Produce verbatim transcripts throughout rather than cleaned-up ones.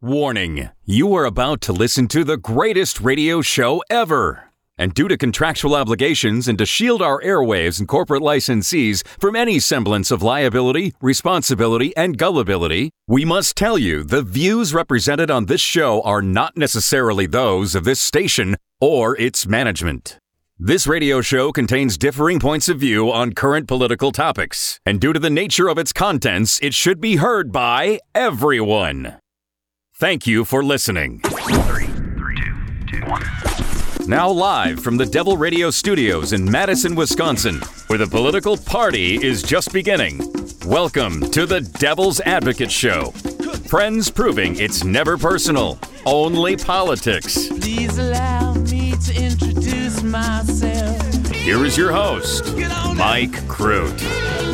Warning, you are about to listen to the greatest radio show ever. And due to contractual obligations and to shield our airwaves and corporate licensees from any semblance of liability, responsibility, and gullibility, we must tell you the views represented on this show are not necessarily those of this station or its management. This radio show contains differing points of view on current political topics, and due to the nature of its contents, it should be heard by everyone. Thank you for listening. Three, three, two, two, one. Now live from the Devil Radio Studios in Madison, Wisconsin, where the political party is just beginning. Welcome to the Devil's Advocate Show. Friends proving it's never personal, only politics. Please allow me to introduce myself. Here is your host, Mike Crute.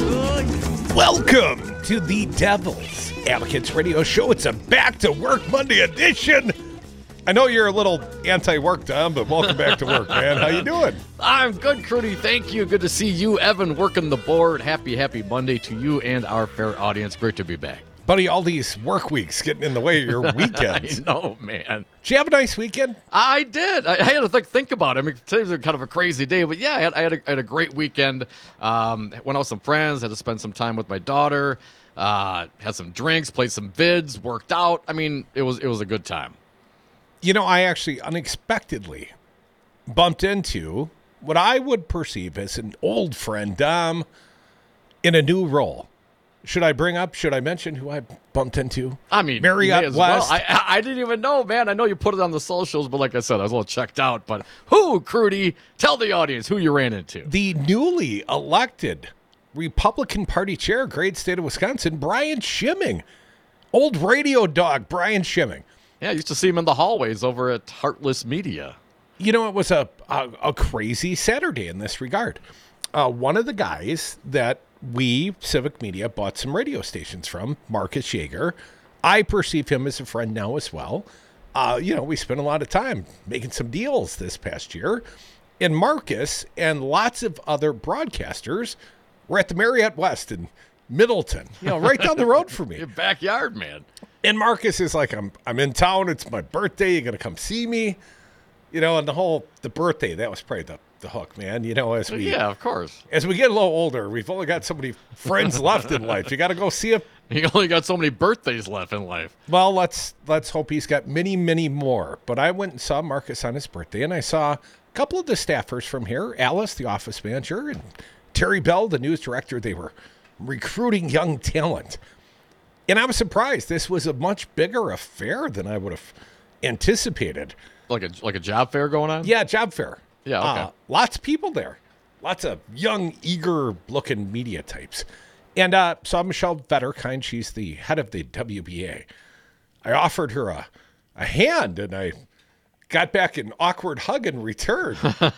Welcome to the Devil's Advocates Radio Show. It's a back-to-work Monday edition. I know you're a little anti-work, Tom, but welcome back to work, man. How you doing? I'm good, Crudy. Thank you. Good to see you, Evan, working the board. Happy, happy Monday to you and our fair audience. Great to be back. Buddy, all these work weeks getting in the way of your weekends. I know, man. Did you have a nice weekend? I did. I, I had to think, think about it. I mean, today's kind of a crazy day, but yeah, I had, I had, a, I had a great weekend. Um, went out with some friends, had to spend some time with my daughter, uh, had some drinks, played some vids, worked out. I mean, it was it was a good time. You know, I actually unexpectedly bumped into what I would perceive as an old friend, Dom, in a new role. Should I bring up, should I mention who I bumped into? I mean, Marriott West. West. Well. I, I didn't even know, man. I know you put it on the socials, but like I said, I was a little checked out. But who, Crudy? Tell the audience who you ran into. The newly elected Republican Party chair, great state of Wisconsin, Brian Schimming. Old radio dog, Brian Schimming. Yeah, I used to see him in the hallways over at Heartless Media. You know, it was a, a, a crazy Saturday in this regard. Uh, one of the guys that we, Civic Media, bought some radio stations from, Marcus Yeager. I perceive him as a friend now as well. Uh, you know, we spent a lot of time making some deals this past year. And Marcus and lots of other broadcasters were at the Marriott West in Middleton, you know, right down the road from me. Your backyard, man. And Marcus is like, I'm I'm in town. It's my birthday. You're going to come see me. You know, and the whole, the birthday, that was probably the, the hook, man. You know, as we Yeah, of course. as we get a little older, we've only got so many friends left in life. You got to go see if, You only got so many birthdays left in life. well, let's let's hope he's got many, many more. But I went and saw Marcus on his birthday, and I saw a couple of the staffers from here, Alice, the office manager, and Terry Bell, the news director. They were recruiting young talent. And I was surprised. This was a much bigger affair than I would have anticipated. Like a like a job fair going on? Yeah, job fair. Yeah, okay. Uh, lots of people there. Lots of young, eager-looking media types. And uh, saw Michelle Vetterkind. She's the head of the W B A. I offered her a, a hand, and I got back an awkward hug in return.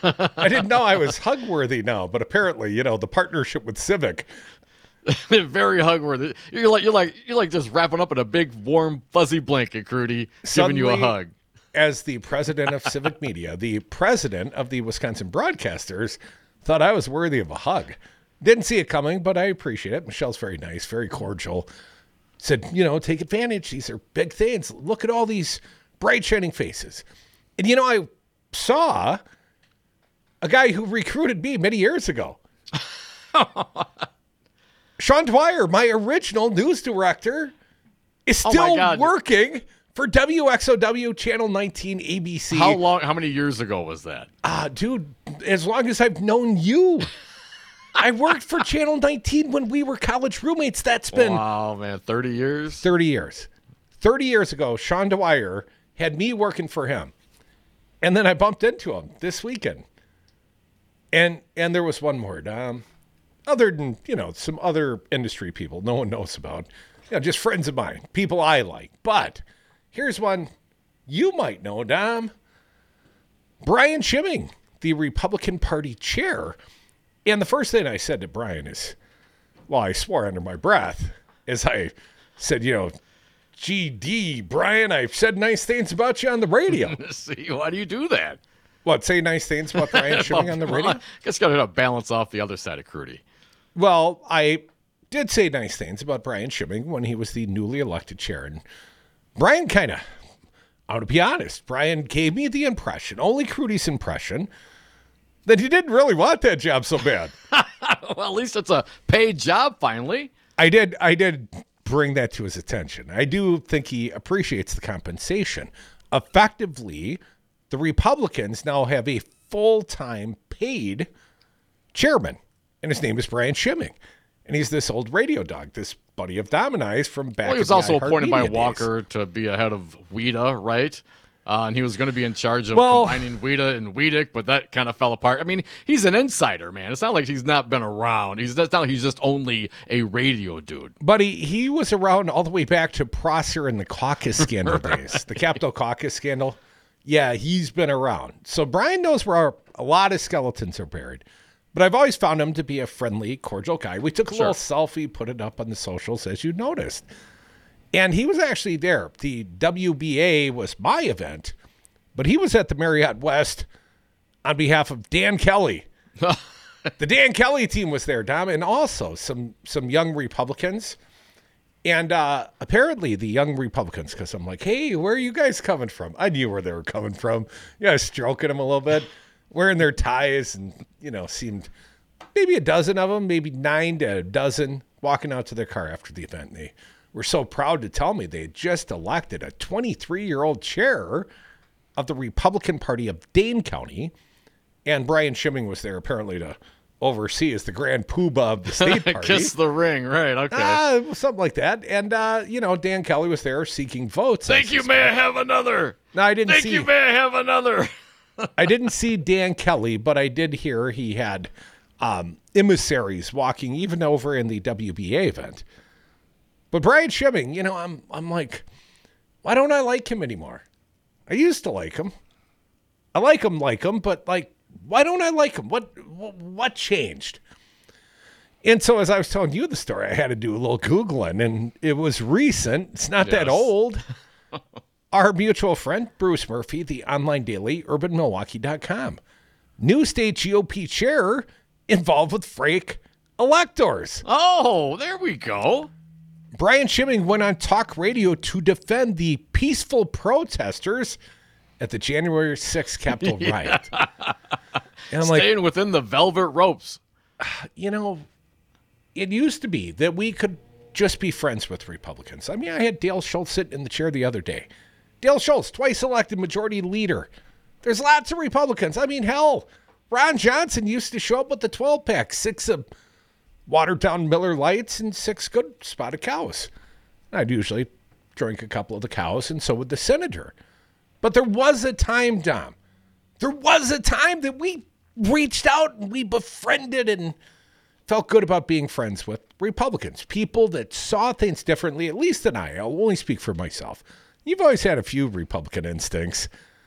I didn't know I was hug-worthy now, but apparently, you know, the partnership with Civic. Very hug-worthy. You're like you're like you're like just wrapping up in a big, warm, fuzzy blanket, Crudy, giving you a Suddenly, hug. As the president of Civic Media, the president of the Wisconsin Broadcasters, thought I was worthy of a hug. Didn't see it coming, but I appreciate it. Michelle's very nice, very cordial. Said, you know, take advantage. These are big things. Look at all these bright, shining faces. And, you know, I saw a guy who recruited me many years ago. Sean Dwyer, my original news director, is Oh my still God. working for W X O W Channel nineteen A B C. How long? How many years ago was that? Ah, dude, as long as I've known you. I worked for Channel nineteen when we were college roommates. That's been Wow, man, thirty years. thirty years. thirty years ago, Sean Dwyer had me working for him. And then I bumped into him this weekend. And and there was one more. Um, other than, you know, some other industry people no one knows about. You know, just friends of mine, people I like. But here's one you might know, Dom. Brian Schimming, the Republican Party chair. And the first thing I said to Brian is, well, I swore under my breath as I said, you know, G D, Brian, I've said nice things about you on the radio. See, why do you do that? What, say nice things about Brian Schimming on the radio? I guess got to balance off the other side of Crudy. Well, I did say nice things about Brian Schimming when he was the newly elected chair. And Brian kind of, I'm going to be honest, Brian gave me the impression, only Crudy's impression, that he didn't really want that job so bad. Well, at least it's a paid job finally. I did, I did bring that to his attention. I do think he appreciates the compensation. Effectively, the Republicans now have a full-time paid chairman, and his name is Brian Schimming. And he's this old radio dog, this buddy of Dom and I's from back Well, he was in the also appointed by iHeartMedia days. Walker to be ahead of WIDA, right? Uh, and he was going to be in charge of Well- combining WIDA and WEDIC, but that kind of fell apart. I mean, he's an insider, man. It's not like he's not been around. He's it's not like he's just only a radio dude. But he, he was around all the way back to Prosser and the caucus scandal days, the Capitol caucus scandal. Yeah, he's been around. So Brian knows where our, a lot of skeletons are buried. But I've always found him to be a friendly, cordial guy. We took a Sure. little selfie, put it up on the socials, as you noticed. And he was actually there. The W B A was my event, but he was at the Marriott West on behalf of Dan Kelly. The Dan Kelly team was there, Dom, and also some some young Republicans. And uh, apparently the young Republicans, because I'm like, hey, where are you guys coming from? I knew where they were coming from. Yeah, stroking them a little bit, wearing their ties, and, you know, seemed maybe a dozen of them, maybe nine to a dozen, walking out to their car after the event. And they were so proud to tell me they had just elected a twenty-three-year-old chair of the Republican Party of Dane County. And Brian Schimming was there apparently to oversee as the grand poobah of the state party. Kiss the ring, right? Okay. Uh, something like that. And, uh, you know, Dan Kelly was there seeking votes. I Thank you, suspect. may I have another? No, I didn't Thank see. you, may I have another? I didn't see Dan Kelly, but I did hear he had um, emissaries walking even over in the W B A event. But Brian Schimming, you know, I'm I'm like, why don't I like him anymore? I used to like him. I like him, like him, but like, why don't I like him? What what, what changed? And so as I was telling you the story, I had to do a little Googling, and it was recent. It's not that Yes. old. Our mutual friend, Bruce Murphy, the online daily, urban milwaukee dot com. New state G O P chair involved with fake electors. Oh, there we go. Brian Schimming went on talk radio to defend the peaceful protesters at the January sixth Capitol riot. And I'm like, Staying within the velvet ropes. you know, it used to be that we could just be friends with Republicans. I mean, I had Dale Schultz sitting in the chair the other day. Dale Schultz, twice elected majority leader. There's lots of Republicans. I mean, hell, Ron Johnson used to show up with the twelve pack, six of watered down Miller Lights and six good spotted cows. I'd usually drink a couple of the cows, and so would the senator. But there was a time, Dom. There was a time that we reached out and we befriended and felt good about being friends with Republicans, people that saw things differently, at least than I. I'll only speak for myself. You've always had a few Republican instincts.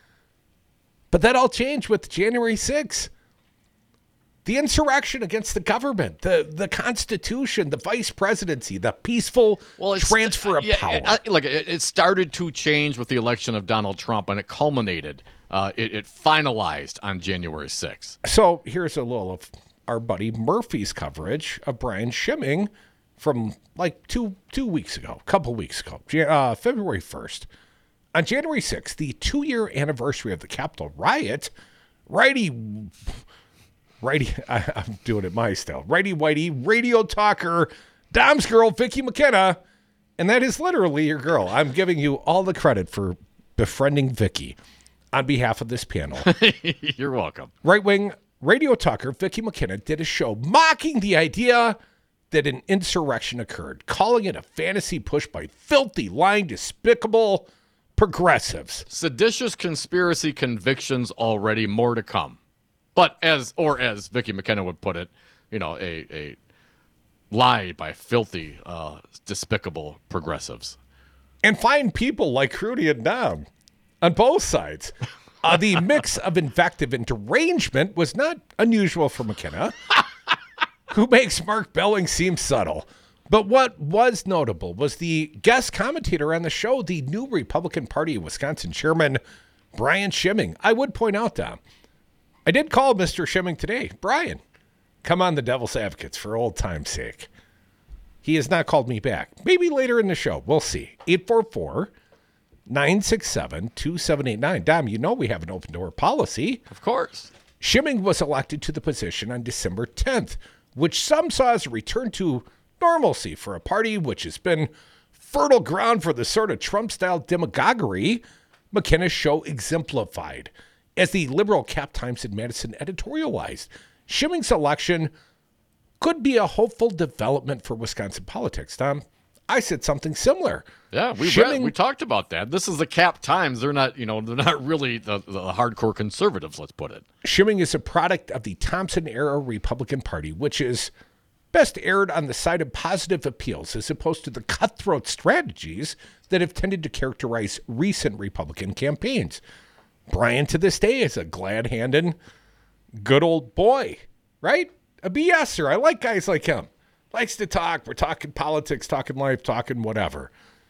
But that all changed with January sixth. The insurrection against the government, the, the Constitution, the vice presidency, the peaceful it's- transfer of yeah, power. It, I- like it, it started to change with the election of Donald Trump, and it culminated. Uh, it, it finalized on January sixth. So here's a little of our buddy Murphy's coverage of Brian Schimming from like two two weeks ago, a couple weeks ago, Jan- uh, February first. On January sixth, the two-year anniversary of the Capitol riot, righty, righty, I, I'm doing it my style, righty-whitey, radio talker, Dom's girl, Vicky McKenna, and that is literally your girl. I'm giving you all the credit for befriending Vicky on behalf of this panel. You're welcome. Right-wing radio talker Vicky McKenna did a show mocking the idea that an insurrection occurred, calling it a fantasy push by filthy, lying, despicable progressives. Seditious conspiracy convictions already, more to come. But as, or as Vicky McKenna would put it, you know, a, a lie by filthy, uh, despicable progressives. And find people like Crudy and Dom on both sides. Uh, the mix of invective and derangement was not unusual for McKenna, who makes Mark Belling seem subtle. But what was notable was the guest commentator on the show, the new Republican Party of Wisconsin chairman, Brian Schimming. I would point out, Dom, I did call Mister Schimming today. Brian, come on the Devil's Advocates for old time's sake. He has not called me back. Maybe later in the show. We'll see. eight four four, nine six seven, two seven eight nine. Dom, you know we have an open door policy. Of course. Schimming was elected to the position on December tenth, which some saw as a return to normalcy for a party which has been fertile ground for the sort of Trump-style demagoguery McKenna's show exemplified. As the liberal Cap Times in Madison editorialized, Schimming's election could be a hopeful development for Wisconsin politics. Tom, I said something similar. Yeah, we Schimming, read, we talked about that. This is the Cap Times. They're not, you know, they're not really the, the hardcore conservatives, let's put it. Schimming is a product of the Thompson-era Republican Party, which is best aired on the side of positive appeals as opposed to the cutthroat strategies that have tended to characterize recent Republican campaigns. Brian, to this day, is a glad-handed, good old boy, right? A BSer. I like guys like him. Likes to talk. We're talking politics, talking life, talking whatever.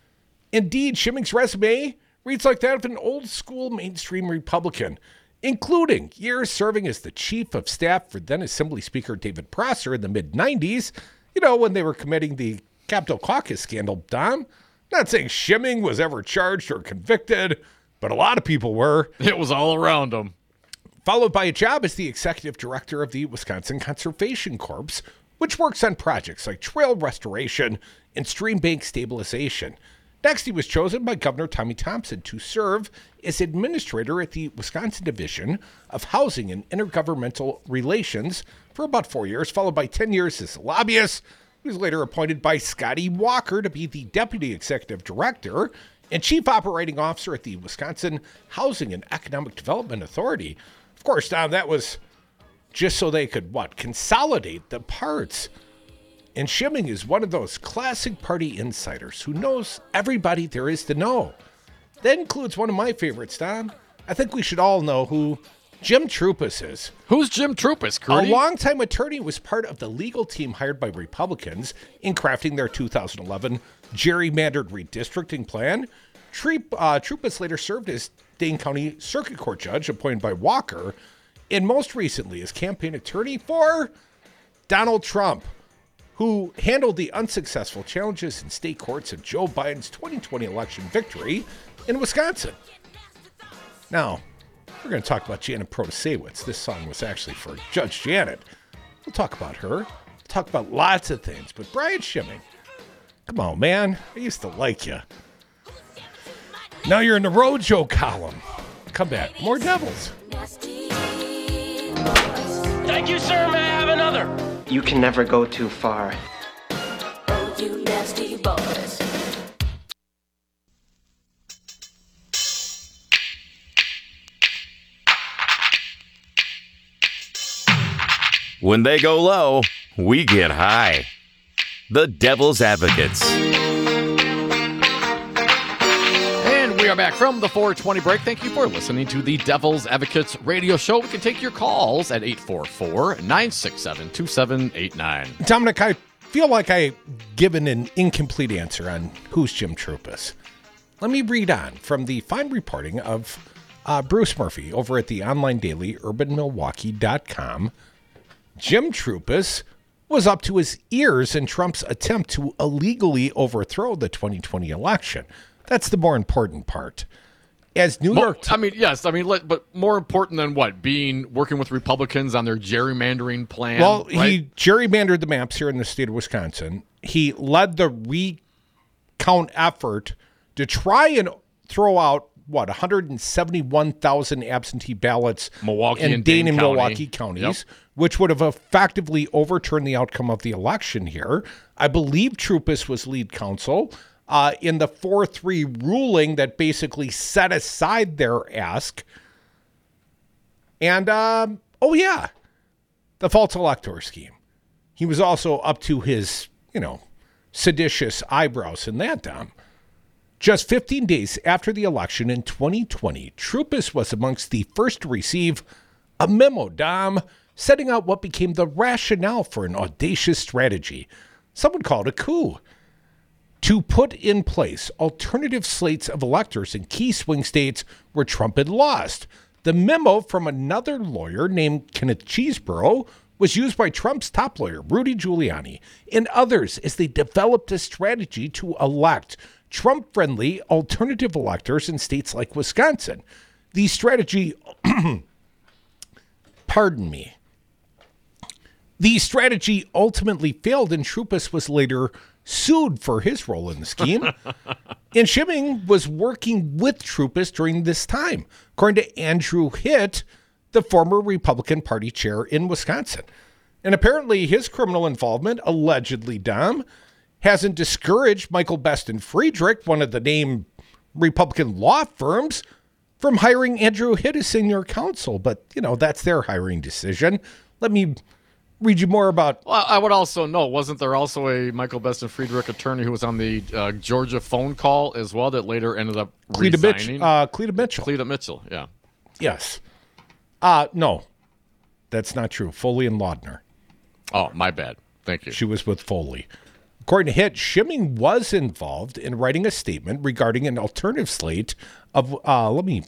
Indeed, Schimming's resume reads like that of an old-school mainstream Republican, including years serving as the chief of staff for then Assembly Speaker David Prosser in the mid nineties, you know, when they were committing the Capitol Caucus scandal, Dom. Not saying Schimming was ever charged or convicted, but a lot of people were. It was all around him. Followed by a job as the executive director of the Wisconsin Conservation Corps, which works on projects like trail restoration and stream bank stabilization. Next, he was chosen by Governor Tommy Thompson to serve as administrator at the Wisconsin Division of Housing and Intergovernmental Relations for about four years, followed by ten years as a lobbyist. He was later appointed by Scotty Walker to be the deputy executive director and chief operating officer at the Wisconsin Housing and Economic Development Authority. Of course, Tom, that was just so they could, what, consolidate the parts. And Schimming is one of those classic party insiders who knows everybody there is to know. That includes one of my favorites, Don. I think we should all know who Jim Troupis is. Who's Jim Troupis, Curdy? A longtime attorney, was part of the legal team hired by Republicans in crafting their two thousand eleven gerrymandered redistricting plan. Troop, uh, Troupis later served as Dane County Circuit Court judge appointed by Walker, and most recently as campaign attorney for Donald Trump, who handled the unsuccessful challenges in state courts of Joe Biden's twenty twenty election victory in Wisconsin. Now, we're going to talk about Janet Protasewicz. This song was actually for Judge Janet. We'll talk about her. We'll talk about lots of things. But Brian Schimming, come on, man. I used to like you. Now you're in the Rojo column. Come back. More Devils. Thank you, sir. May I have another? You can never go too far. Oh, you nasty boys. When they go low, we get high. The Devil's Advocates. And we are back from the four twenty break. Thank you for listening to the Devil's Advocates radio show. We can take your calls at eight four four, nine six seven, two seven eight nine. Dominic, I feel like I've given an incomplete answer on who's Jim Troupis. Let me read on from the fine reporting of uh, Bruce Murphy over at the online daily urban milwaukee dot com. Jim Troupis was up to his ears in Trump's attempt to illegally overthrow the twenty twenty election. That's the more important part. As New More, York, I mean, yes, I mean, let, but more important than what? Being working with Republicans on their gerrymandering plan. well, right? he gerrymandered the maps here in the state of Wisconsin. He led the recount effort to try and throw out what one hundred seventy-one thousand absentee ballots Milwaukee in and Dane Dane and County. Milwaukee counties, Yep. which would have effectively overturned the outcome of the election here. I believe Troupis was lead counsel uh, in the four three ruling that basically set aside their ask. And, um, oh yeah, the false elector scheme. He was also up to his, you know, seditious eyebrows in that, Dom. Just fifteen days after the election in twenty twenty, Troupis was amongst the first to receive a memo, Dom, setting out what became the rationale for an audacious strategy. Some would call it a coup. To put in place alternative slates of electors in key swing states where Trump had lost. The memo from another lawyer named Kenneth Cheeseborough was used by Trump's top lawyer, Rudy Giuliani, and others as they developed a strategy to elect Trump-friendly alternative electors in states like Wisconsin. The strategy, pardon me, the strategy ultimately failed, and Trupus was later sued for his role in the scheme. And Schimming was working with Trupus during this time, according to Andrew Hitt, the former Republican Party chair in Wisconsin. And apparently his criminal involvement, allegedly, Dom, hasn't discouraged Michael Best and Friedrich, one of the named Republican law firms, from hiring Andrew Hitt as senior counsel. But, you know, that's their hiring decision. Let me read you more about... Well, I would also know, wasn't there also a Michael Best and Friedrich attorney who was on the uh, Georgia phone call as well that later ended up Cleta resigning? Mitch, uh, Cleta Mitchell. Cleta Mitchell, yeah. Yes. Uh, no, that's not true. Foley and Laudner. Oh, my bad. Thank you. She was with Foley. According to Hitt, Schimming was involved in writing a statement regarding an alternative slate of, uh, let me,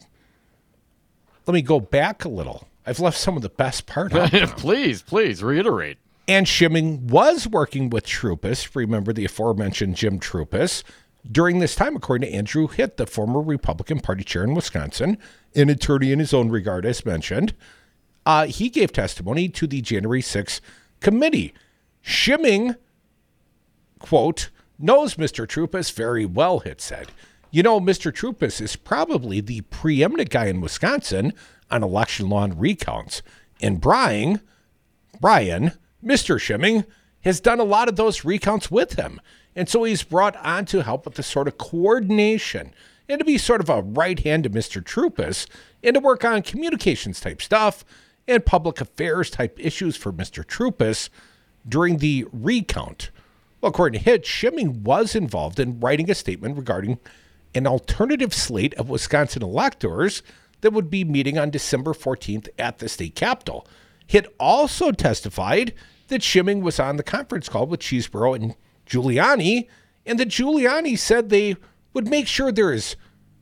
let me go back a little. I've left some of the best part out. Please, please, reiterate. And Schimming was working with Trupus, remember the aforementioned Jim Trupus, during this time, according to Andrew Hitt, the former Republican Party chair in Wisconsin, an attorney in his own regard, as mentioned. Uh, he gave testimony to the January sixth committee. Schimming, quote, knows Mister Trupus very well, Hitt said. You know, Mister Trupus is probably the preeminent guy in Wisconsin on election law and recounts. And Brian, Brian, Mister Schimming, has done a lot of those recounts with him. And so he's brought on to help with the sort of coordination and to be sort of a right hand to Mister Trupus and to work on communications type stuff and public affairs type issues for Mister Trupus during the recount. Well, according to Hitt, Schimming was involved in writing a statement regarding an alternative slate of Wisconsin electors that would be meeting on December fourteenth at the state capitol. Hitt also testified that Schimming was on the conference call with Cheeseborough and Giuliani, and that Giuliani said they would make sure there is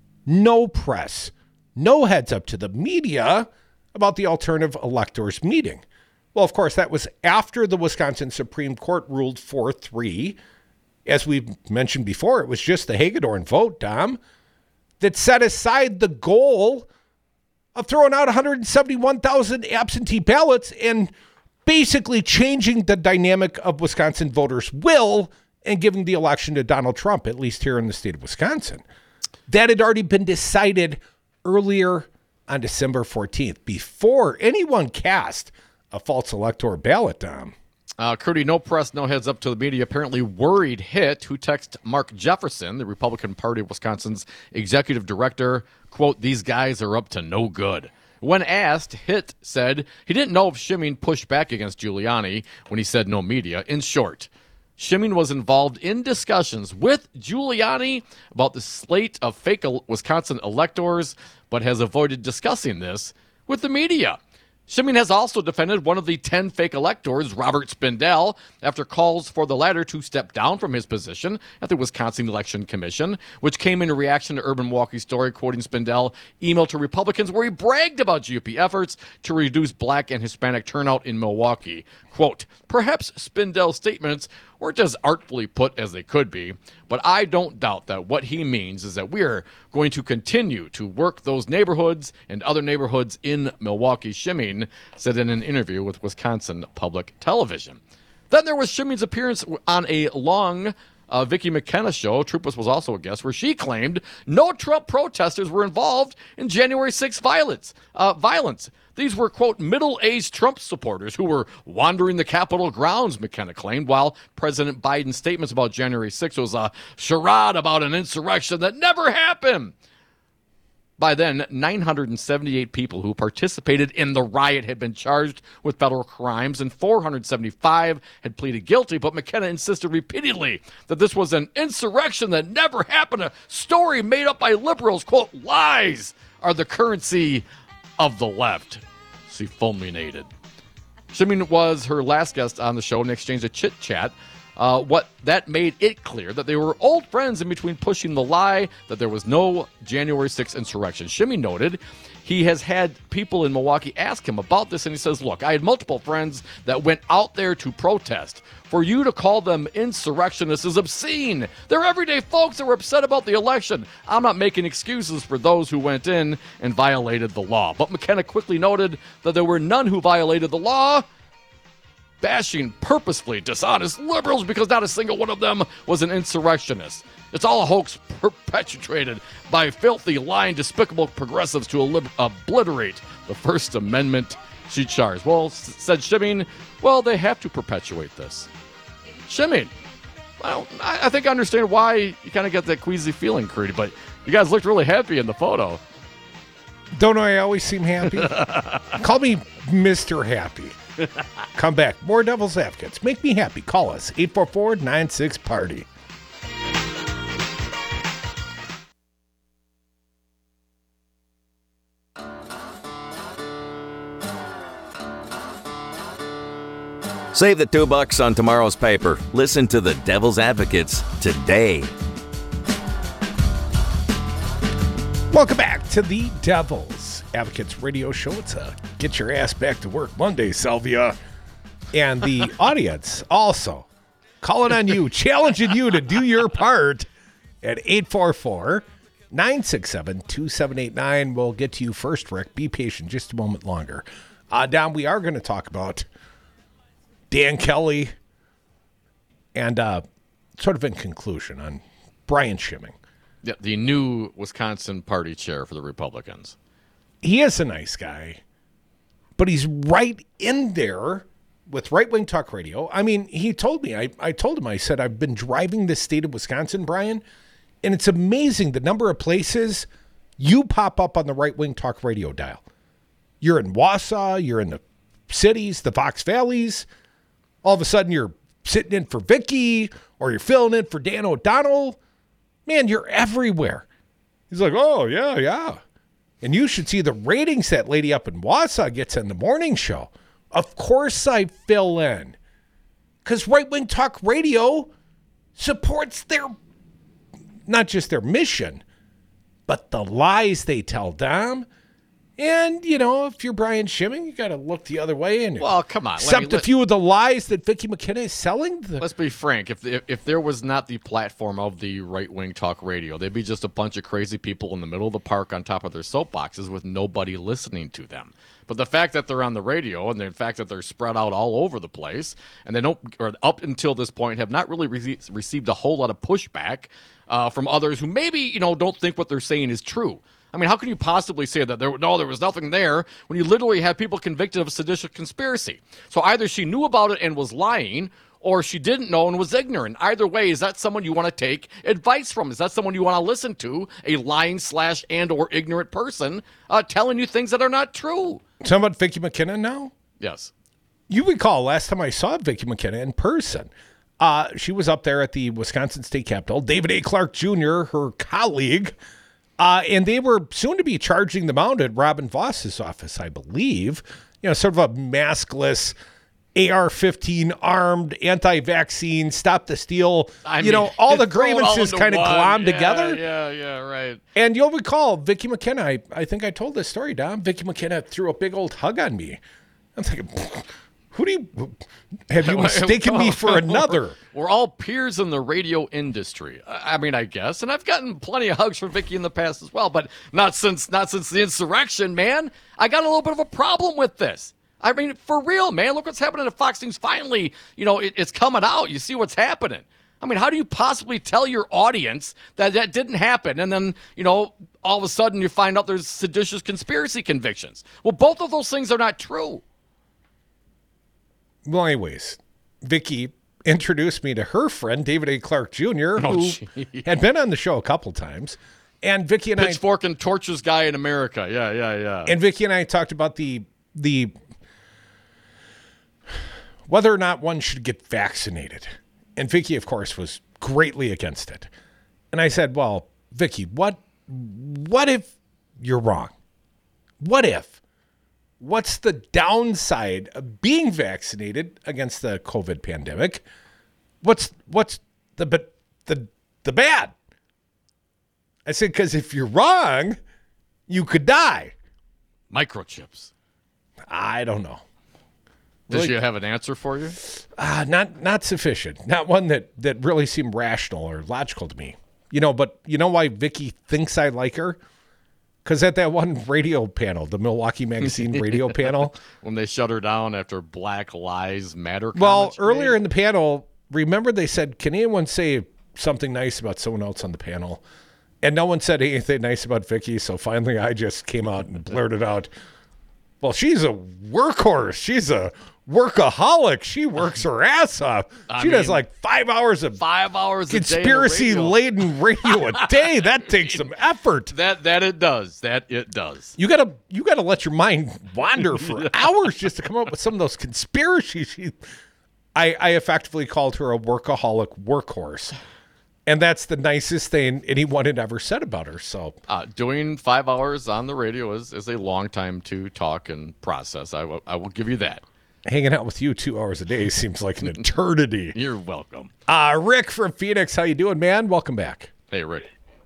no press, no heads up to the media about the alternative electors meeting. Well, of course, that was after the Wisconsin Supreme Court ruled four three. As we've mentioned before, it was just the Hagedorn vote, Dom, that set aside the goal of throwing out one hundred seventy-one thousand absentee ballots and basically changing the dynamic of Wisconsin voters' will and giving the election to Donald Trump, at least here in the state of Wisconsin. That had already been decided earlier on December fourteenth, before anyone cast a false electoral ballot, Dom. Uh, Crudy, no press, no heads up to the media, apparently worried Hitt, who texted Mark Jefferson, the Republican Party of Wisconsin's executive director, quote, these guys are up to no good. When asked, Hitt said he didn't know if Schimming pushed back against Giuliani when he said no media. In short, Schimming was involved in discussions with Giuliani about the slate of fake Wisconsin electors, but has avoided discussing this with the media. Schimming has also defended one of the ten fake electors, Robert Spindell, after calls for the latter to step down from his position at the Wisconsin Election Commission, which came in reaction to Urban Milwaukee's story quoting Spindell email to Republicans where he bragged about G O P efforts to reduce black and Hispanic turnout in Milwaukee. Quote, perhaps Spindell's statements weren't as artfully put as they could be, but I don't doubt that what he means is that we are going to continue to work those neighborhoods and other neighborhoods in Milwaukee, Schimming said in an interview with Wisconsin Public Television. Then there was Schimming's appearance on a long uh, Vicki McKenna show. Trupus was also a guest, where she claimed no Trump protesters were involved in January sixth violence. Uh, violence. These were, quote, middle-aged Trump supporters who were wandering the Capitol grounds, McKenna claimed, while President Biden's statements about January sixth was a charade about an insurrection that never happened. By then, nine hundred seventy-eight people who participated in the riot had been charged with federal crimes, and four hundred seventy-five had pleaded guilty, but McKenna insisted repeatedly that this was an insurrection that never happened, a story made up by liberals. Quote, lies are the currency of the left. She fulminated. Schimming was her last guest on the show and exchanged a chit-chat Uh, what that made it clear that they were old friends in between pushing the lie that there was no January sixth insurrection. Shimmy noted he has had people in Milwaukee ask him about this, and he says, look, I had multiple friends that went out there to protest. For you to call them insurrectionists is obscene. They're everyday folks that were upset about the election. I'm not making excuses for those who went in and violated the law. But McKenna quickly noted that there were none who violated the law, bashing purposefully dishonest liberals because not a single one of them was an insurrectionist. It's all a hoax perpetuated by filthy, lying, despicable progressives to olib- obliterate the First Amendment, she charged. Well, s- said Shimmy, well, they have to perpetuate this. Shimmy, well, I, I think I understand why you kind of get that queasy feeling, Creedy, but you guys looked really happy in the photo. Don't I always seem happy? Call me Mister Happy. Come back. More Devil's Advocates. Make me happy. Call us. eight four four, nine six, party. Save the two bucks on tomorrow's paper. Listen to the Devil's Advocates today. Welcome back to the Devil's Advocates radio show. It's a Get Your Ass Back to Work Monday, Salvia. And the audience also calling on you, challenging you to do your part at eight four four, nine six seven, two seven eight nine. We'll get to you first, Rick. Be patient just a moment longer. Uh, Don, we are going to talk about Dan Kelly and uh, sort of in conclusion on Brian Schimming. Yeah, the new Wisconsin party chair for the Republicans. He is a nice guy, but he's right in there with Right Wing Talk Radio. I mean, he told me, I, I told him, I said, I've been driving this state of Wisconsin, Brian, and it's amazing the number of places you pop up on the Right Wing Talk Radio dial. You're in Wausau, you're in the cities, the Fox Valleys. All of a sudden, you're sitting in for Vicky, or you're filling in for Dan O'Donnell. Man, you're everywhere. He's like, oh, yeah, yeah. And you should see the ratings that lady up in Wausau gets in the morning show. Of course I fill in. Because Right Wing Talk Radio supports their, not just their mission, but the lies they tell, Dom. And, you know, if you're Brian Schimming, you got to look the other way and well, come on. accept let me, a few of the lies that Vicky McKenna is selling. The- let's be frank. If, if if there was not the platform of the right-wing talk radio, they'd be just a bunch of crazy people in the middle of the park on top of their soapboxes with nobody listening to them. But the fact that they're on the radio and the fact that they're spread out all over the place and they don't, or up until this point, have not really re- received a whole lot of pushback uh, from others who maybe, you know, don't think what they're saying is true. I mean, how can you possibly say that there, no, there was nothing there when you literally have people convicted of seditious conspiracy? So either she knew about it and was lying, or she didn't know and was ignorant. Either way, is that someone you want to take advice from? Is that someone you want to listen to, a lying slash and or ignorant person uh, telling you things that are not true? Talking about Vicky McKenna now? Yes. You recall last time I saw Vicky McKenna in person. Uh, she was up there at the Wisconsin State Capitol. David A. Clark Junior, her colleague, Uh, and they were soon to be charging the mound at Robin Voss's office, I believe. You know, sort of a maskless A R fifteen armed, anti-vaccine, stop the steal. I you mean, know, all the throw it all grievances into kind of one. glommed Yeah, together. Yeah, yeah, right. And you'll recall, Vicky McKenna, I, I think I told this story, Dom. Vicky McKenna threw a big old hug on me. I'm thinking, who do you, have you mistaken me for another? We're all peers in the radio industry. I mean, I guess, and I've gotten plenty of hugs from Vicky in the past as well, but not since not since the insurrection, man. I got a little bit of a problem with this. I mean, for real, man. Look what's happening at Fox News. Finally, you know, it, it's coming out. You see what's happening. I mean, how do you possibly tell your audience that that didn't happen, and then, you know, all of a sudden you find out there's seditious conspiracy convictions? Well, both of those things are not true. Well, anyways, Vicky introduced me to her friend, David A. Clark Junior, who Oh, had been on the show a couple times. And Vicky and Pitchfork and torches guy in America. Yeah, yeah, yeah. I and Vicky and I talked about the the whether or not one should get vaccinated. And Vicky, of course, was greatly against it. And I said, well, Vicky, what what if you're wrong? What if? What's the downside of being vaccinated against the COVID pandemic? what's what's the but the the bad? I said, because if you're wrong, you could die. Microchips. I don't know. Does Really- she have an answer for you? Uh, not not sufficient. Not one that, that really seemed rational or logical to me. You know, but you know why Vicky thinks I like her? Because at that one radio panel, the Milwaukee Magazine radio panel. When they shut her down after Black Lives Matter Well, comments were earlier made? in the panel, remember they said, can anyone say something nice about someone else on the panel? And no one said anything nice about Vicky, so finally I just came out and blurted out, well, she's a workhorse. She's a workaholic. She works her ass off. I She does mean, like five hours of Five hours a day in the radio. conspiracy-laden radio a day. That takes some effort. That that it does. That it does. You gotta you gotta let your mind wander for hours just to come up with some of those conspiracies. She, I, I effectively called her a workaholic workhorse. And that's the nicest thing anyone had ever said about her. So Uh, doing five hours on the radio is, is a long time to talk and process. I will I will give you that. hanging out with you two hours a day seems like an eternity. You're welcome. Uh, Rick from Phoenix, how you doing, man? Welcome back. Hey, Rick.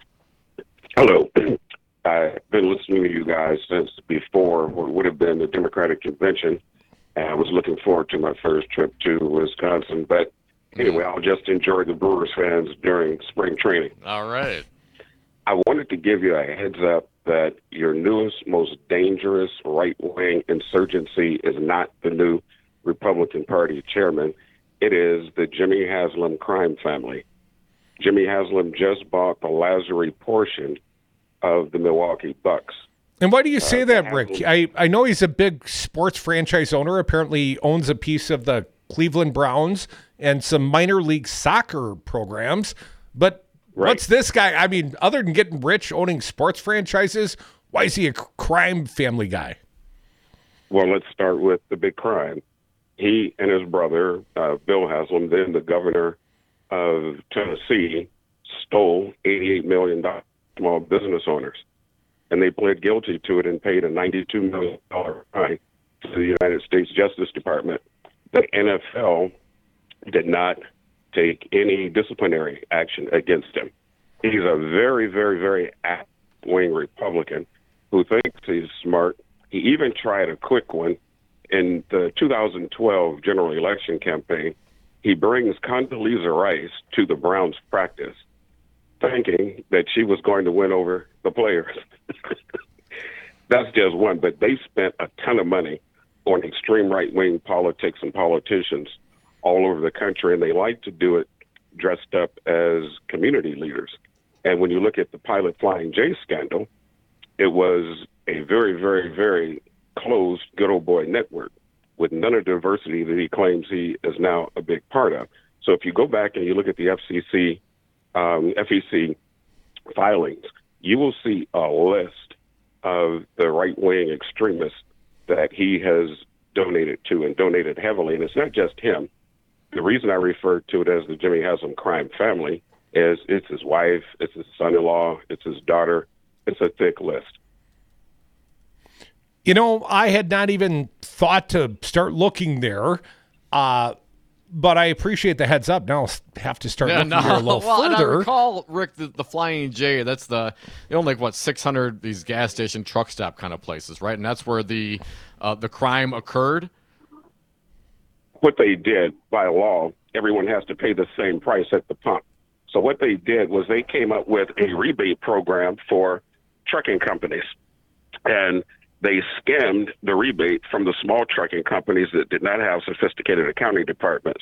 Hello. I've been listening to you guys since before what would have been the Democratic convention. And I was looking forward to my first trip to Wisconsin. But anyway, I'll just enjoy the Brewers fans during spring training. All right. I wanted to give you a heads up that your newest, most dangerous right-wing insurgency is not the new Republican Party chairman. It is the Jimmy Haslam crime family. Jimmy Haslam just bought the Lazary portion of the Milwaukee Bucks. And why do you say Uh, that, Haslam- Rick? I, I know he's a big sports franchise owner. Apparently owns a piece of the Cleveland Browns and some minor league soccer programs. But Right. what's this guy? I mean, other than getting rich, owning sports franchises, why is he a crime family guy? Well, let's start with the big crime. He and his brother, uh, Bill Haslam, then the governor of Tennessee, stole eighty-eight million dollars from small business owners. And they pled guilty to it and paid a ninety-two million dollars fine to the United States Justice Department. The N F L did not take any disciplinary action against him. He's a very, very, very wing Republican who thinks he's smart. He even tried a quick one in the two thousand twelve general election campaign. He brings Condoleezza Rice to the Browns practice, thinking that she was going to win over the players. That's just one, but they spent a ton of money on extreme right-wing politics and politicians all over the country, and they like to do it dressed up as community leaders. And when you look at the Pilot Flying J scandal, it was a very, very, very closed good old boy network with none of the diversity that he claims he is now a big part of. So if you go back and you look at the F C C, um, F E C filings, you will see a list of the right-wing extremists that he has donated to and donated heavily. And it's not just him. The reason I refer to it as the Jimmy Haslam crime family is it's his wife, it's his son-in-law, it's his daughter. It's a thick list. You know, I had not even thought to start looking there, uh, but I appreciate the heads up. Now I'll have to start Yeah, looking no. here a little well, and I further. recall, Rick, the, the Flying J, that's the, you know, like what, six hundred, these gas station truck stop kind of places, right? And that's where the uh, the crime occurred? What they did by law, everyone has to pay the same price at the pump. So what they did was they came up with a rebate program for trucking companies. And they skimmed the rebate from the small trucking companies that did not have sophisticated accounting departments.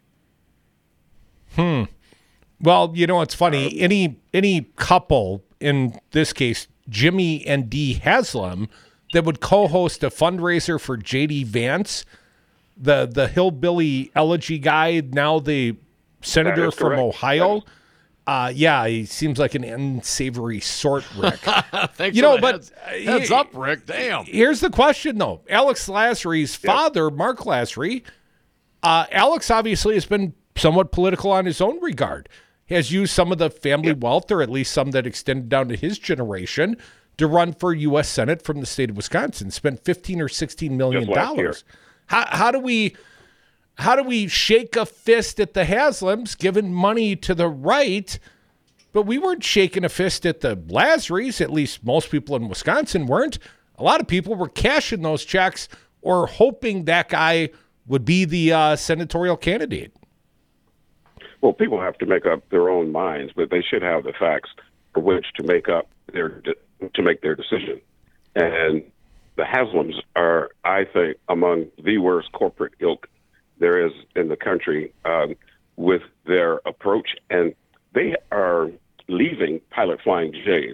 Hmm. Well, you know, it's funny. Any any couple, in this case, Jimmy and Dee Haslam, that would co-host a fundraiser for J D Vance, the the hillbilly elegy guy, now the senator That is from correct. Ohio. Uh, yeah, he seems like an unsavory sort, Rick. Thanks You for know, the but, heads, uh, heads he- up, Rick. Damn. Here's the question, though. Alex Lasry's father, Mark Lasry, uh, Alex obviously has been somewhat political on his own regard. He has used some of the family wealth, or at least some that extended down to his generation, to run for U S Senate from the state of Wisconsin. Spent fifteen or sixteen million Just last year. dollars. How how do we? how do we shake a fist at the Haslams giving money to the right? But we weren't shaking a fist at the Lazarys. At least most people in Wisconsin weren't. A lot of people were cashing those checks or hoping that guy would be the uh, senatorial candidate. Well, people have to make up their own minds, but they should have the facts for which to make up their to make their decision. And the Haslams are, I think, among the worst corporate ilk there is in the country um, with their approach, and they are leaving Pilot Flying J,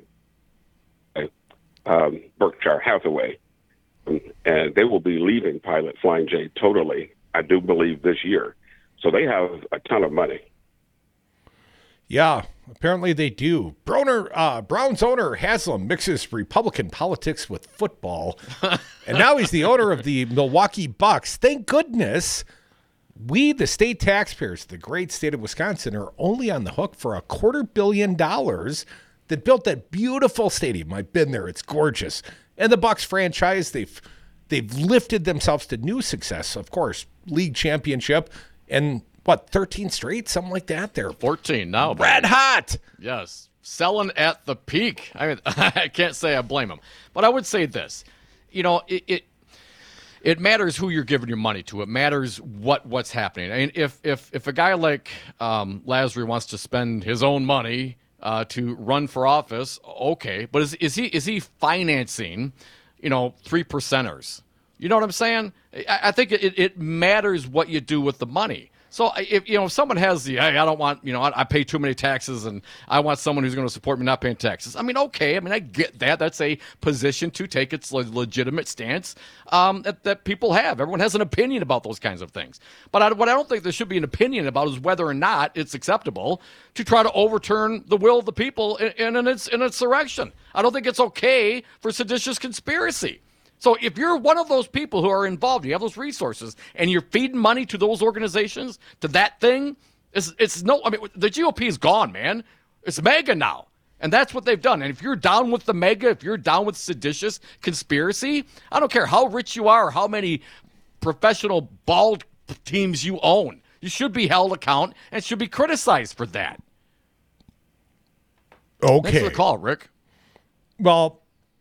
um, Berkshire Hathaway, and they will be leaving Pilot Flying J totally, I do believe, this year. So they have a ton of money. Yeah, apparently they do. Broner, uh, Browns owner Haslam mixes Republican politics with football, and now he's the owner of the Milwaukee Bucks. Thank goodness we, the state taxpayers, the great state of Wisconsin, are only on the hook for a quarter billion dollars that built that beautiful stadium. I've been there; it's gorgeous. And the Bucks franchise, they've they've lifted themselves to new success. Of course, league championship and. What, thirteen straight? Something like that? They're fourteen now. Red hot. Yes. Selling at the peak. I mean, I can't say I blame them. But I would say this. You know, it, it it matters who you're giving your money to. It matters what what's happening. I mean, if if if a guy like um, Lazary wants to spend his own money uh, to run for office, okay. But is is he is he financing, you know, three percenters? You know what I'm saying? I, I think it, it matters what you do with the money. So if you know if someone has the hey, I don't want you know I, I pay too many taxes and I want someone who's going to support me not paying taxes. I mean, okay, I mean I get that. That's a position to take its legitimate stance um, that that people have. Everyone has an opinion about those kinds of things. But I, what I don't think there should be an opinion about is whether or not it's acceptable to try to overturn the will of the people in, in, in its in its direction. I don't think it's okay for seditious conspiracy. So if you're one of those people who are involved, you have those resources, and you're feeding money to those organizations, to that thing, it's, it's no, I mean, the G O P is gone, man. It's MAGA now. And that's what they've done. And if you're down with the MAGA, if you're down with seditious conspiracy, I don't care how rich you are or how many professional ball teams you own. You should be held account and should be criticized for that. Okay. Thanks for the call, Rick. Well,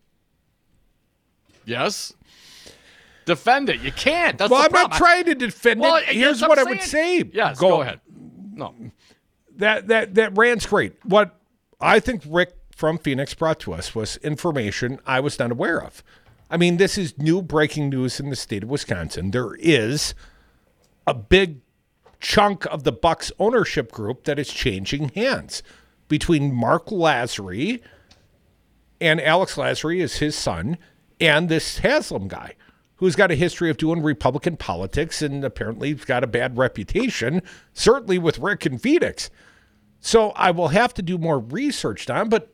yes. Defend it. You can't. That's well, the I'm problem. not trying to defend well, it. Here's what, what I would say. Yes, go, go ahead. No. That that that rant's great. What I think Rick from Phoenix brought to us was information I was not aware of. I mean, this is new breaking news in the state of Wisconsin. There is a big chunk of the Bucks ownership group that is changing hands between Mark Lazary and Alex Lazary is his son, and this Haslam guy who's got a history of doing Republican politics and apparently he's got a bad reputation, certainly with Rick and Phoenix. So I will have to do more research, Don, but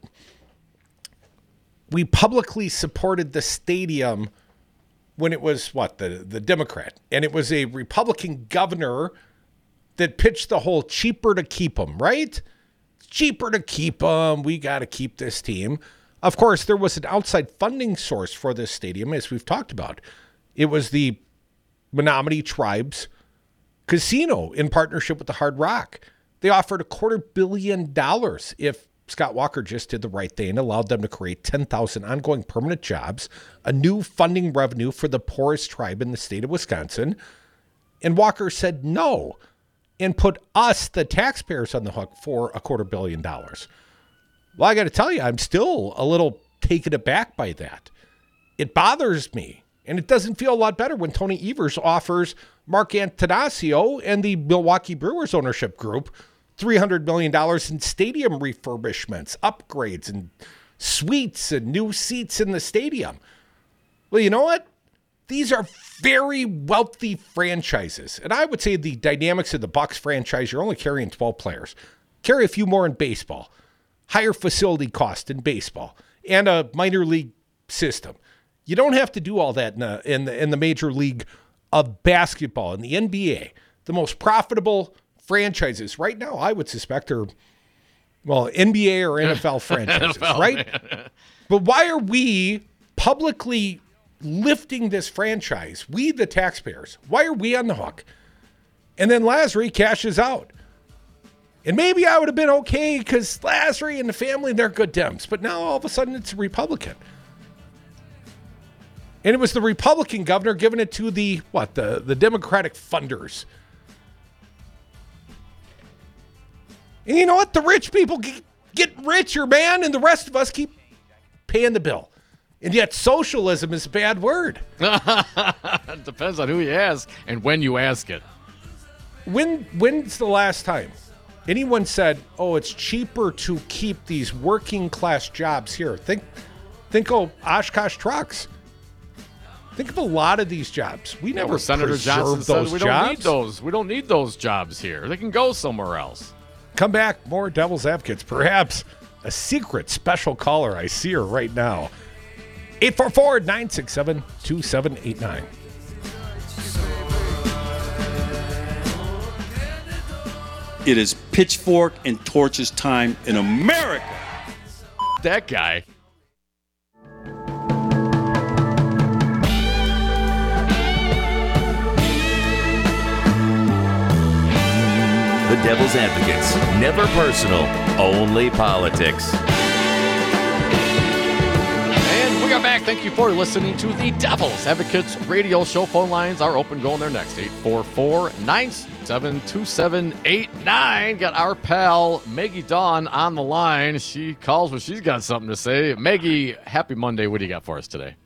we publicly supported the stadium when it was, what, the, the Democrat. And it was a Republican governor that pitched the whole cheaper to keep them, right? Cheaper to keep them. We got to keep this team. Of course, there was an outside funding source for this stadium, as we've talked about. It was the Menominee Tribes Casino in partnership with the Hard Rock. They offered a quarter billion dollars if Scott Walker just did the right thing and allowed them to create ten thousand ongoing permanent jobs, a new funding revenue for the poorest tribe in the state of Wisconsin. And Walker said no and put us, the taxpayers, on the hook for a quarter billion dollars. Well, I got to tell you, I'm still a little taken aback by that. It bothers me, and it doesn't feel a lot better when Tony Evers offers Mark Antanasio and the Milwaukee Brewers ownership group three hundred million dollars in stadium refurbishments, upgrades, and suites and new seats in the stadium. Well, you know what? These are very wealthy franchises, and I would say the dynamics of the Bucks franchise, you're only carrying twelve players. Carry a few more in baseball. Higher facility cost in baseball and a minor league system. You don't have to do all that in the, in the, in the major league of basketball, in the N B A. The most profitable franchises right now, I would suspect, are, well, N B A or N F L franchises, N F L, right? Man. But why are we publicly lifting this franchise? We, the taxpayers, why are we on the hook? And then Lasry cashes out. And maybe I would have been okay because Lasry and the family, they're good Dems. But now all of a sudden it's a Republican. And it was the Republican governor giving it to the, what, the, the Democratic funders. And you know what? The rich people get, get richer, man, and the rest of us keep paying the bill. And yet socialism is a bad word. It depends on who you ask and when you ask it. When When's the last time anyone said, oh, it's cheaper to keep these working class jobs here? Think, think of Oshkosh trucks. Think of a lot of these jobs. We never Well, Senator Johnson preserved those said we jobs. don't need those. We don't need those jobs here. They can go somewhere else. Come back, more Devil's Advocates. Perhaps a secret special caller. I see her right now. eight four four, nine six seven, two seven eight nine. It is pitchfork and torches time in America. That guy. The Devil's Advocates. Never personal, only politics. And we are back. Thank you for listening to the Devil's Advocates radio show. Phone lines are open. Going there next. eight four four, nine seven two seven eight nine. Got our pal Maggie Dawn on the line. She calls when she's got something to say. Maggie, happy Monday. What do you got for us today?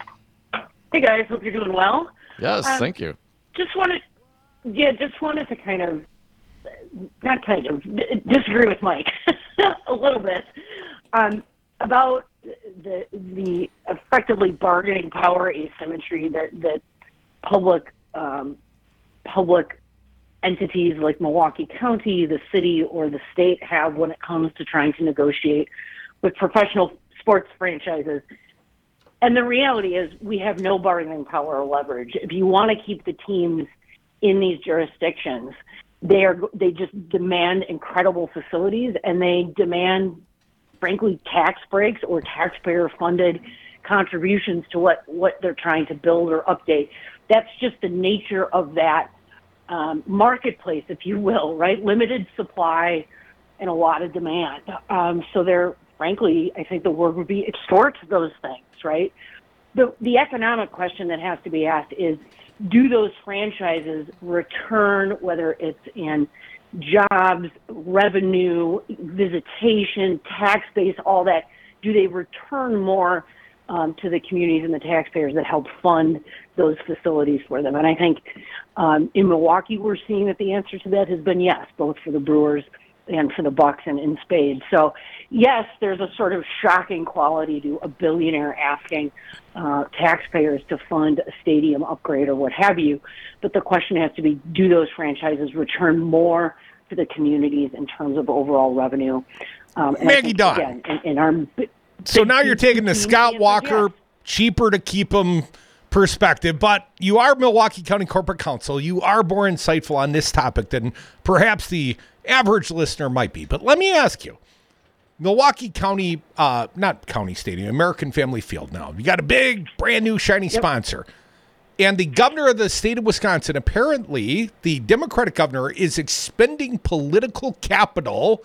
Hey, guys. Hope you're doing well. Yes, um, thank you. Just wanted, yeah, just wanted to kind of, not kind of, disagree with Mike a little bit um, about the the effectively bargaining power asymmetry that that public um, public entities like Milwaukee County, the city, or the state have when it comes to trying to negotiate with professional sports franchises. And the reality is we have no bargaining power or leverage. If you want to keep the teams in these jurisdictions, they are they just demand incredible facilities, and they demand, frankly, tax breaks or taxpayer-funded contributions to what, what they're trying to build or update. That's just the nature of that um, marketplace, if you will, right? Limited supply and a lot of demand. Um, so they're, frankly, I think the word would be extort those things, right? The the economic question that has to be asked is, do those franchises return, whether it's in jobs, revenue, visitation, tax base, all that, do they return more um, to the communities and the taxpayers that help fund those facilities for them? And I think um, in Milwaukee, we're seeing that the answer to that has been yes, both for the Brewers and for the Bucks and in spades. So, yes, there's a sort of shocking quality to a billionaire asking uh, taxpayers to fund a stadium upgrade or what have you. But the question has to be, do those franchises return more to the communities in terms of overall revenue? Um, and Maggie think, Dawn. Again, in, in our so now you're taking the Scott Walker, yes, cheaper to keep them perspective, but you are Milwaukee County Corporate Counsel. You are more insightful on this topic than perhaps the average listener might be. But let me ask you, Milwaukee County, uh, not County Stadium, American Family Field now. You got a big, brand new, shiny yep. sponsor. And the governor of the state of Wisconsin, apparently the Democratic governor, is expending political capital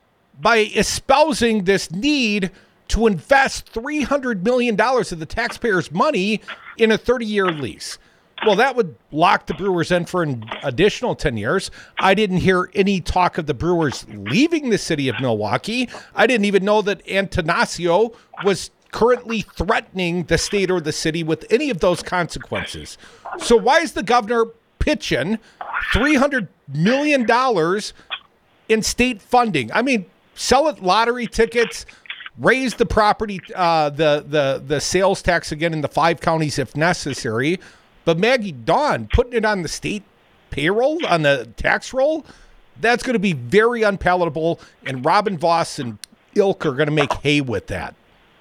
by espousing this need to invest three hundred million dollars of the taxpayers' money in a thirty-year lease. Well, that would lock the Brewers in for an additional ten years. I didn't hear any talk of the Brewers leaving the city of Milwaukee. I didn't even know that Antanasio was currently threatening the state or the city with any of those consequences. So why is the governor pitching three hundred million dollars in state funding? I mean, sell it lottery tickets, raise the property, uh, the, the, the sales tax again in the five counties if necessary. But Maggie Dawn, putting it on the state payroll, on the tax roll, that's going to be very unpalatable, and Robin Voss and ilk are going to make hay with that.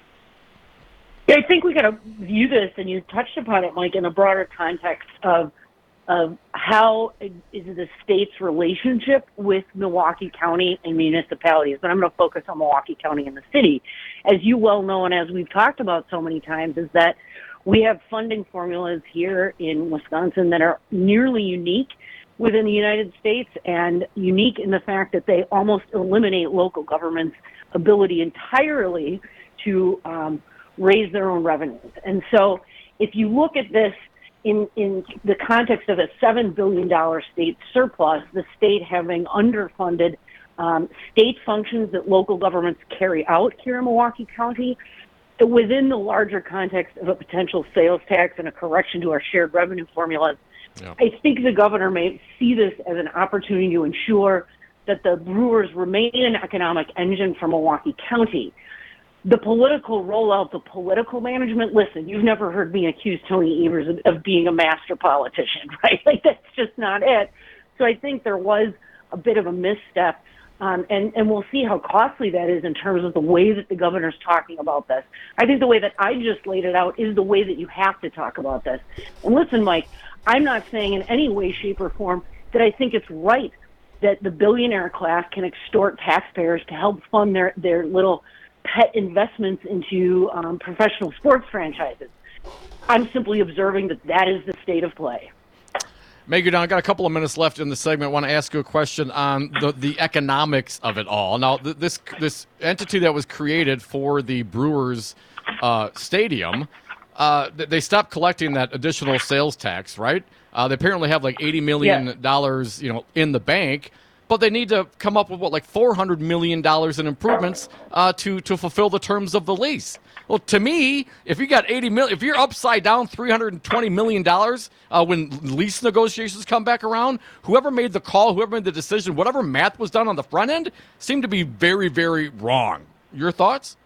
Yeah, I think we got to view this, and you touched upon it, Mike, in a broader context of of how is the state's relationship with Milwaukee County and municipalities. But I'm going to focus on Milwaukee County and the city. As you well know, and as we've talked about so many times, is that we have funding formulas here in Wisconsin that are nearly unique within the United States and unique in the fact that they almost eliminate local government's ability entirely to um, raise their own revenues. And so if you look at this in, in the context of a seven billion dollars state surplus, the state having underfunded um, state functions that local governments carry out here in Milwaukee County, within the larger context of a potential sales tax and a correction to our shared revenue formulas, yeah. I think the governor may see this as an opportunity to ensure that the Brewers remain an economic engine for Milwaukee County. The political rollout, the political management, listen, you've never heard me accuse Tony Evers of, of being a master politician, right? Like, that's just not it. So I think there was a bit of a misstep, um, and, and we'll see how costly that is in terms of the way that the governor's talking about this. I think the way that I just laid it out is the way that you have to talk about this. And listen, Mike, I'm not saying in any way, shape, or form that I think it's right that the billionaire class can extort taxpayers to help fund their, their little pet investments into um, professional sports franchises. I'm simply observing that that is the state of play. Maggie Don, I got a couple of minutes left in the segment. I want to ask you a question on the, the economics of it all. Now, th- this this entity that was created for the Brewers uh, stadium, uh, they stopped collecting that additional sales tax, right? Uh, they apparently have like eighty million dollars, yeah. you know, in the bank. But they need to come up with, what, like four hundred million dollars in improvements uh, to, to fulfill the terms of the lease. Well, to me, if you got eighty million dollars, if you're upside down three hundred twenty million dollars uh, when lease negotiations come back around, whoever made the call, whoever made the decision, whatever math was done on the front end seemed to be very, very wrong. Your thoughts?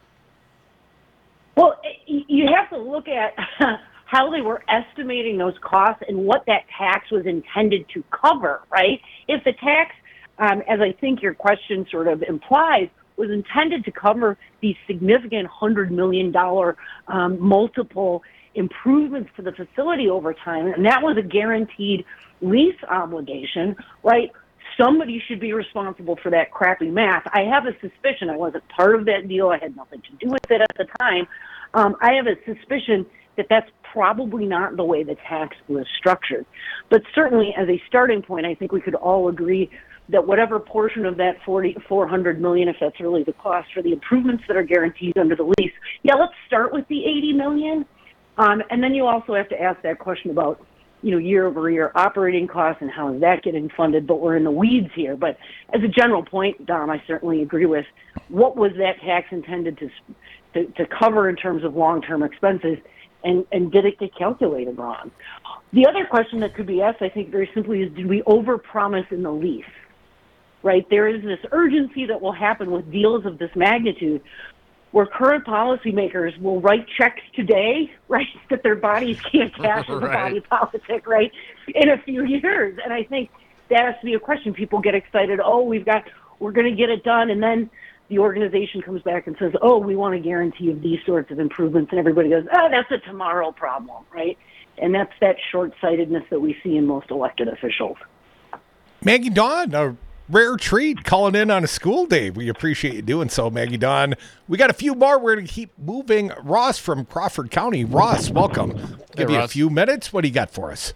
Well, you have to look at how they were estimating those costs and what that tax was intended to cover, right? If the tax, Um, as I think your question sort of implies, was intended to cover these significant one hundred million dollars um, multiple improvements to the facility over time, and that was a guaranteed lease obligation, right? Somebody should be responsible for that crappy math. I have a suspicion, I wasn't part of that deal, I had nothing to do with it at the time. Um, I have a suspicion that that's probably not the way the tax was structured. But certainly as a starting point, I think we could all agree that whatever portion of that forty, four hundred million dollars, if that's really the cost for the improvements that are guaranteed under the lease, yeah, let's start with the eighty million dollars. Um, and then you also have to ask that question about, you know, year-over-year operating costs and how is that getting funded, but we're in the weeds here. But as a general point, Dom, I certainly agree with what was that tax intended to to, to cover in terms of long-term expenses, and, and did it get calculated wrong? The other question that could be asked, I think, very simply is, did we overpromise in the lease? Right, there is this urgency that will happen with deals of this magnitude where current policymakers will write checks today, right, that their bodies can't cash as a Right. body politic, right, in a few years. And I think that has to be a question. People get excited, oh, we've got, we're going to get it done, and then the organization comes back and says, oh, we want a guarantee of these sorts of improvements, and everybody goes, oh, that's a tomorrow problem, right? And that's that short-sightedness that we see in most elected officials. Maggie Dawn, a rare treat calling in on a school day. We appreciate you doing so, Maggie Dawn. We got a few more. We're going to keep moving. Ross from Crawford County. Ross, welcome. Give Hey, you Ross. a few minutes. What do you got for us?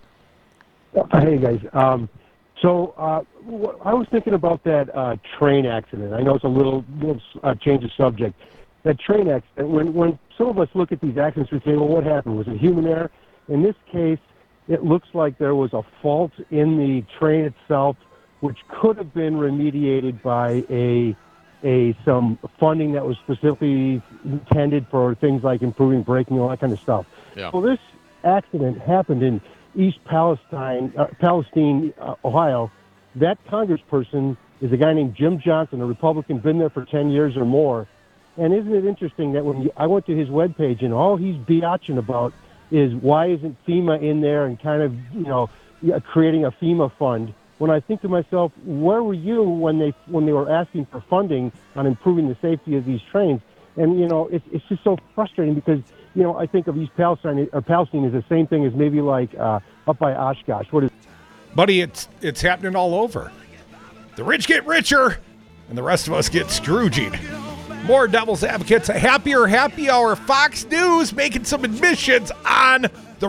Hey, guys. Um, so uh, w- I was thinking about that uh, train accident. I know it's a little, little uh, change of subject. That train accident, when, when some of us look at these accidents, we say, well, what happened? Was it human error? In this case, it looks like there was a fault in the train itself, which could have been remediated by a a some funding that was specifically intended for things like improving braking, all that kind of stuff. Yeah. Well, this accident happened in East Palestine, uh, Palestine, uh, Ohio. That congressperson is a guy named Jim Johnson, a Republican, been there for ten years or more. And isn't it interesting that when you, I went to his webpage and all he's biatching about is why isn't FEMA in there and kind of, you know, creating a FEMA fund. When I think to myself, where were you when they when they were asking for funding on improving the safety of these trains? And, you know, it's it's just so frustrating because, you know, I think of East Palestine, or Palestine is the same thing as maybe like uh, up by Oshkosh. What is Buddy, it's it's happening all over. The rich get richer, and the rest of us get Scrooging. More Devil's Advocates, a happier happy hour. Fox News making some admissions on the